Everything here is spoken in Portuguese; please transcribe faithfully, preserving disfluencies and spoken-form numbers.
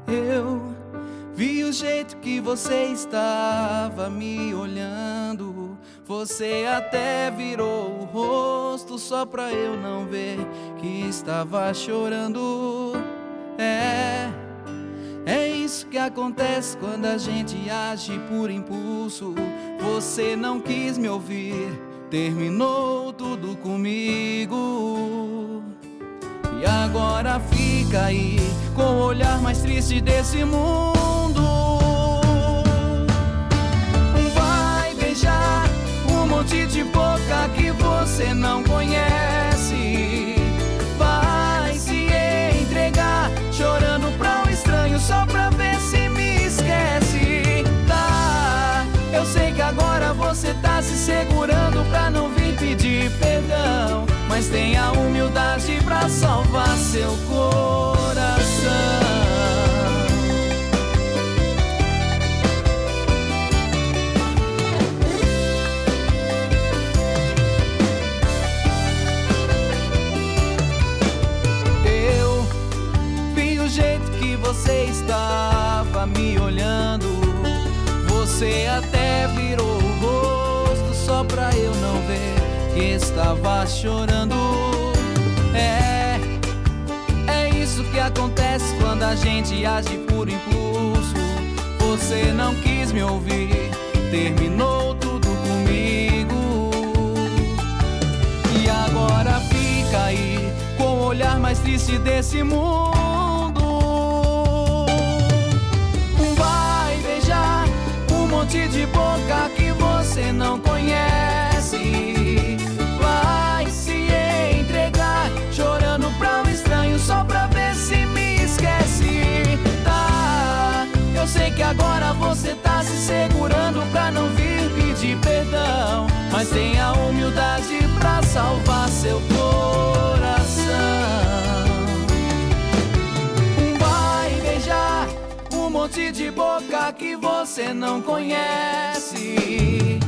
Eu vi o jeito que você estava me olhando. Você até virou o rosto só pra eu não ver que estava chorando. É, é isso que acontece quando a gente age por impulso. Você não quis me ouvir, terminou tudo comigo. E agora fica aí com o olhar mais triste desse mundo. Vai beijar um monte de boca que você não conhece. Vai se entregar chorando pra um estranho só pra ver se me esquece. Tá, eu sei que agora você tá se segurando pra não vir pedir perdão, mas tenha humildade pra salvar seu coração. Eu vi o jeito que você estava me olhando. Você até virou o rosto só pra eu não ver que estava chorando. É, é isso que acontece quando a gente age por impulso. Você não quis me ouvir, terminou tudo comigo. E agora fica aí com o olhar mais triste desse mundo. Vai beijar um monte de boca que você não conhece. Vai se entregar chorando pra um estranho só pra ver se me esquece. Tá, eu sei que agora você tá se segurando pra não vir pedir perdão, mas tenha humildade pra salvar seu coração. Vai beijar um monte de boca que você não conhece.